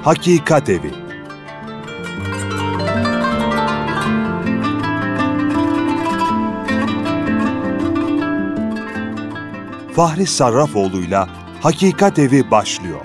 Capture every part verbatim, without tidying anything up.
Hakikat Evi. Fahri Sarrafoğlu'yla Hakikat Evi başlıyor.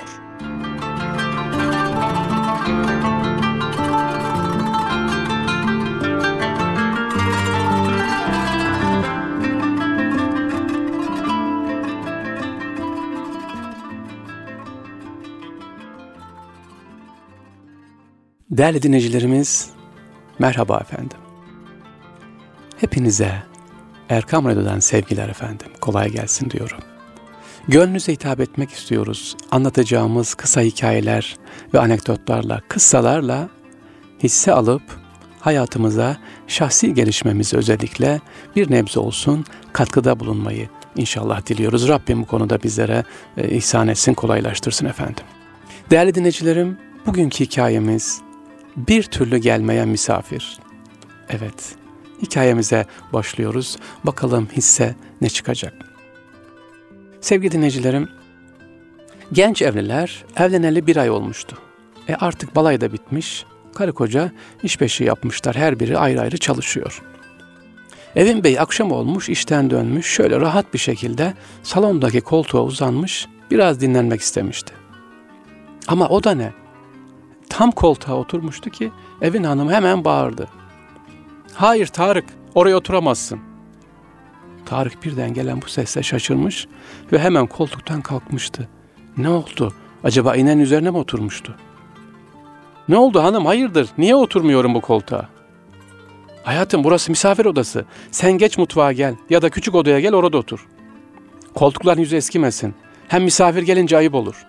Değerli dinleyicilerimiz, merhaba efendim. Hepinize Erkam Radyo'dan sevgiler efendim. Kolay gelsin diyorum. Gönlünüze hitap etmek istiyoruz. Anlatacağımız kısa hikayeler ve anekdotlarla, kıssalarla hisse alıp hayatımıza, şahsi gelişmemize özellikle bir nebze olsun katkıda bulunmayı inşallah diliyoruz. Rabbim bu konuda bizlere e, ihsan etsin, kolaylaştırsın efendim. Değerli dinleyicilerim, bugünkü hikayemiz bir türlü gelmeyen misafir. Evet, hikayemize başlıyoruz. Bakalım hisse ne çıkacak? Sevgili dinleyicilerim, genç evliler evleneli bir ay olmuştu. E artık balay da bitmiş, karı koca iş beşi yapmışlar, her biri ayrı ayrı çalışıyor. Evin Bey akşam olmuş, işten dönmüş, şöyle rahat bir şekilde salondaki koltuğa uzanmış, biraz dinlenmek istemişti. Ama o da ne? Tam koltuğa oturmuştu ki evin hanımı hemen bağırdı. "Hayır Tarık, oraya oturamazsın." Tarık birden gelen bu sesle şaşırmış ve hemen koltuktan kalkmıştı. Ne oldu? Acaba iğnenin üzerine mi oturmuştu? "Ne oldu hanım, hayırdır? Niye oturmuyorum bu koltuğa?" "Hayatım, burası misafir odası. Sen geç mutfağa gel ya da küçük odaya gel, orada otur. Koltukların yüzü eskimesin. Hem misafir gelince ayıp olur."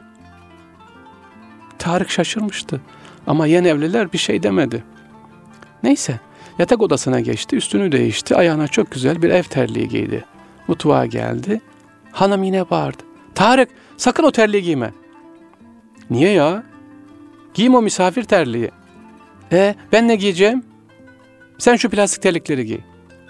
Tarık şaşırmıştı ama yeni evliler bir şey demedi. Neyse, yatak odasına geçti, üstünü değişti, ayağına çok güzel bir ev terliği giydi. Mutfağa geldi, hanım yine bağırdı. "Tarık, sakın o terliği giyme." "Niye ya? Giyme o misafir terliği." "E ben ne giyeceğim?" "Sen şu plastik terlikleri giy."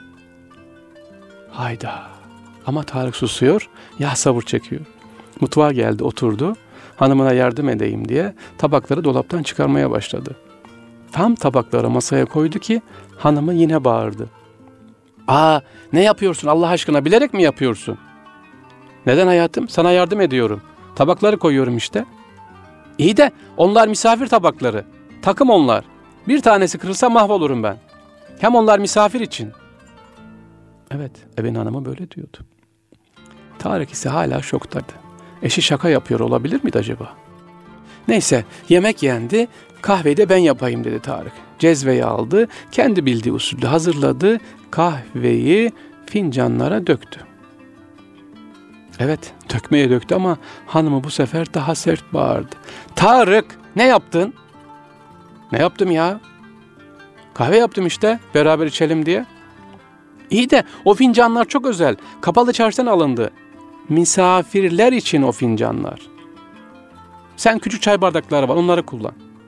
Hayda, ama Tarık susuyor, ya sabır çekiyor. Mutfağa geldi, oturdu. Hanımına yardım edeyim diye tabakları dolaptan çıkarmaya başladı. Tam tabakları masaya koydu ki hanımı yine bağırdı. "Aa, ne yapıyorsun Allah aşkına, bilerek mi yapıyorsun?" "Neden hayatım? Sana yardım ediyorum. Tabakları koyuyorum işte." "İyi de onlar misafir tabakları. Takım onlar. Bir tanesi kırılsa mahvolurum ben. Hem onlar misafir için." Evet, evin hanımı böyle diyordu. Tarık ise hala şoktaydı. Eşi şaka yapıyor olabilir miydi acaba? Neyse, yemek yendi, kahveyi de ben yapayım dedi Tarık. Cezveyi aldı, kendi bildiği usulde hazırladı, kahveyi fincanlara döktü. Evet, dökmeye döktü ama hanımı bu sefer daha sert bağırdı. "Tarık, ne yaptın?" "Ne yaptım ya?" "Kahve yaptım işte, beraber içelim diye." "İyi de o fincanlar çok özel, kapalı çarşıdan alındı. Misafirler için o fincanlar. Sen küçük çay bardakları var, onları kullan."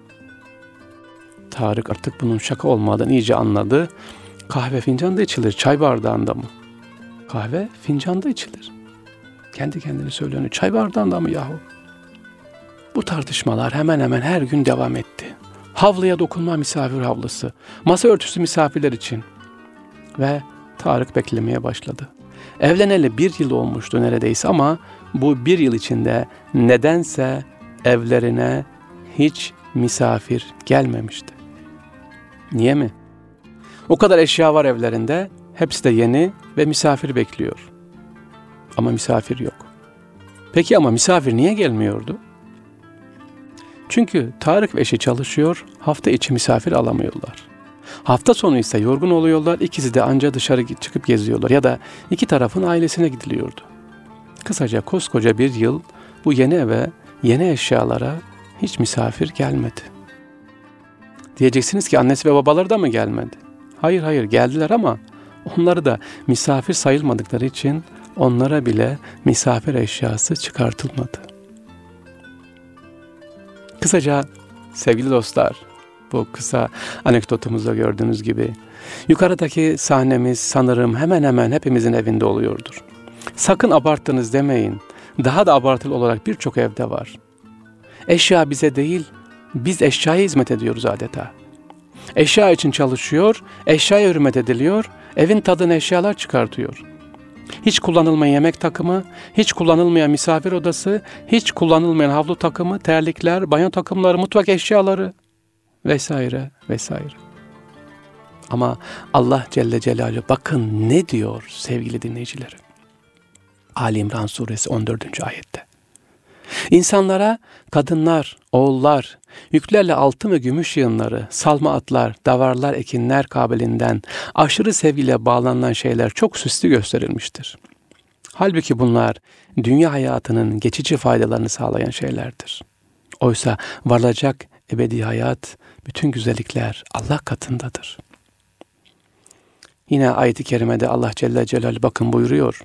Tarık artık bunun şaka olmadığını iyice anladı. Kahve fincanda içilir, çay bardağında mı? Kahve fincanda içilir. Kendi kendine söyleniyor. Çay bardağında mı yahu? Bu tartışmalar hemen hemen her gün devam etti. Havluya dokunma misafir havlusu, masa örtüsü misafirler için. Ve Tarık beklemeye başladı. Evleneli bir yıl olmuştu neredeyse ama bu bir yıl içinde nedense evlerine hiç misafir gelmemişti. Niye mi? O kadar eşya var evlerinde, hepsi de yeni ve misafir bekliyor. Ama misafir yok. Peki ama misafir niye gelmiyordu? Çünkü Tarık ve eşi çalışıyor, hafta içi misafir alamıyorlar. Hafta sonu ise yorgun oluyorlar, ikisi de anca dışarı çıkıp geziyorlar ya da iki tarafın ailesine gidiliyordu. Kısaca koskoca bir yıl bu yeni eve, yeni eşyalara hiç misafir gelmedi. Diyeceksiniz ki annesi ve babaları da mı gelmedi? Hayır hayır geldiler ama onları da misafir sayılmadıkları için onlara bile misafir eşyası çıkartılmadı. Kısaca sevgili dostlar, bu kısa anekdotumuzda gördüğünüz gibi yukarıdaki sahnemiz sanırım hemen hemen hepimizin evinde oluyordur. Sakın abarttınız demeyin. Daha da abartılı olarak birçok evde var. Eşya bize değil, Biz eşyaya hizmet ediyoruz adeta. Eşya için çalışıyor, eşyaya hürmet ediliyor, evin tadını eşyalar çıkartıyor. Hiç kullanılmayan yemek takımı, hiç kullanılmayan misafir odası, hiç kullanılmayan havlu takımı, terlikler, banyo takımları, mutfak eşyaları vesaire vesaire. Ama Allah Celle Celaluhu bakın ne diyor sevgili dinleyicilerim. Ali İmran suresi on dördüncü ayette. İnsanlara kadınlar, oğullar, yüklerle altın ve gümüş yığınları, salma atlar, davarlar, ekinler kabilinden aşırı sevgiyle bağlanılan şeyler çok süslü gösterilmiştir. Halbuki bunlar dünya hayatının geçici faydalarını sağlayan şeylerdir. Oysa varılacak ebedi hayat, bütün güzellikler Allah katındadır. Yine ayet-i kerimede Allah Celle Celaluhu bakın buyuruyor.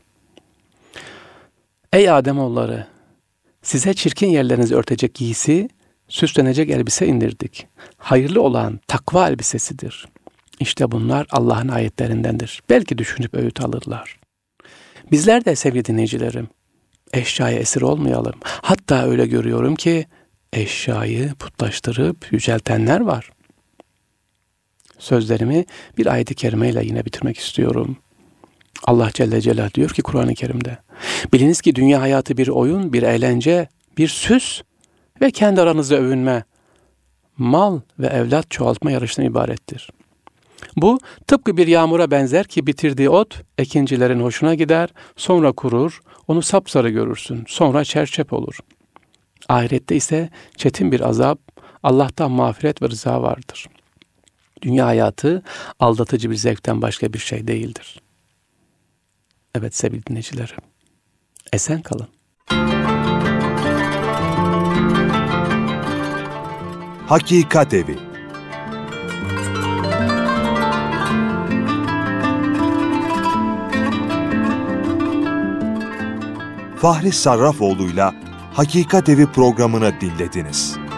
Ey Ademoğulları! Size çirkin yerlerinizi örtecek giysi, süslenecek elbise indirdik. Hayırlı olan takva elbisesidir. İşte bunlar Allah'ın ayetlerindendir. Belki düşünüp öğüt alırlar. Bizler de sevgili dinleyicilerim, eşyaya esir olmayalım. Hatta öyle görüyorum ki eşyayı putlaştırıp yüceltenler var. Sözlerimi bir ayet-i kerimeyle yine bitirmek istiyorum. Allah Celle Celaluhu diyor ki Kur'an-ı Kerim'de, biliniz ki dünya hayatı bir oyun, bir eğlence, bir süs ve kendi aranızda övünme, mal ve evlat çoğaltma yarışından ibarettir. Bu tıpkı bir yağmura benzer ki bitirdiği ot ekincilerin hoşuna gider, sonra kurur, onu sapsarı görürsün, sonra çerçep olur. Ahirette ise çetin bir azap, Allah'tan mağfiret ve rıza vardır. Dünya hayatı aldatıcı bir zevkten başka bir şey değildir. Evet sevgili dinleyicilerim, esen kalın. Hakikat Evi. Fahri Sarrafoğlu'yla Hakikat Evi programını dinlediniz.